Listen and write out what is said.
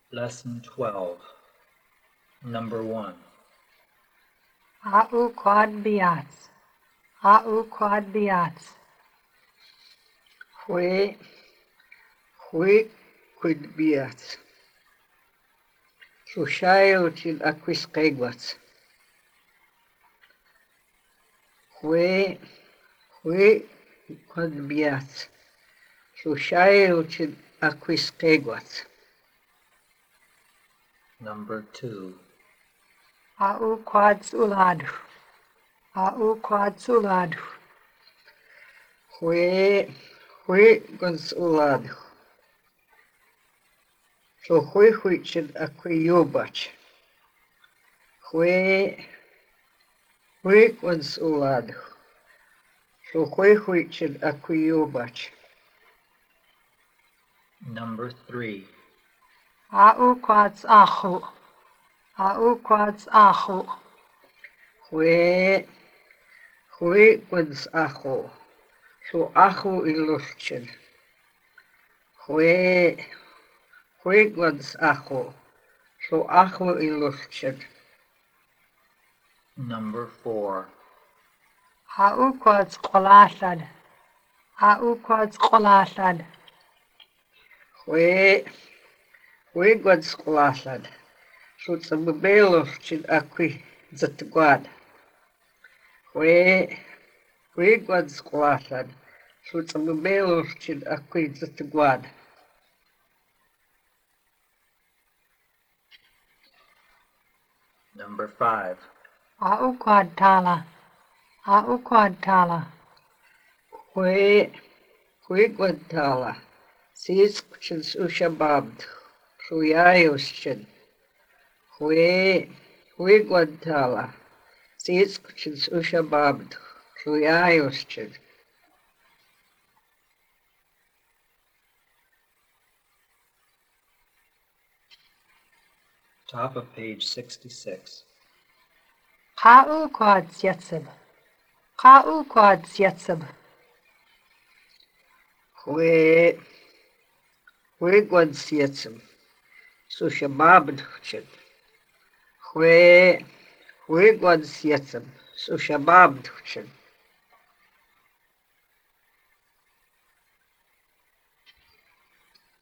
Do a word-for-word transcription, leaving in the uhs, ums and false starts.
Lesson twelve, Number one. A'u quad biats. A'u quad biats. Hwe, hwe quid biat. Sushayo til aquis qeguat. Hwe, hwe quad biat. Sushayo til aquis qeguat. Number two. A'u quads uladu. A'u quads uladu. Hwe, hwe quads uladu. So hwe hwe til aqui yobach. Hwe, hwe quads uladu. So hwe hwe til aqui yobach. Number three. A'u quads achu. A'u quads achu. Hwe, hwe quads acho. So acho iluschen. Hwe, hwe quads acho. So acho iluschen. Number four. A'u quads qolasad. A'u quads qolasad. Hwe, hwe quads qolasad. So tsababeluschen aqui zatguad. Hwe, hwe quads qolasad. So tsababeluschen aqui zatguad. Number five. A'u quad tala. A'u quad tala. Hwe, hwe quad tala. Siskchen ushababd. Shuyayoschen. Hwe, hwe quad tala. Siskchen ushababd. Shuyayoschen. Top of page sixty-six. Qa'u quads yatsib. Qa'u quads yatsib. Hwe, hwe quad sietsem. Sushababdchen. Hwe, hwe quad sietsem. Sushababdchen.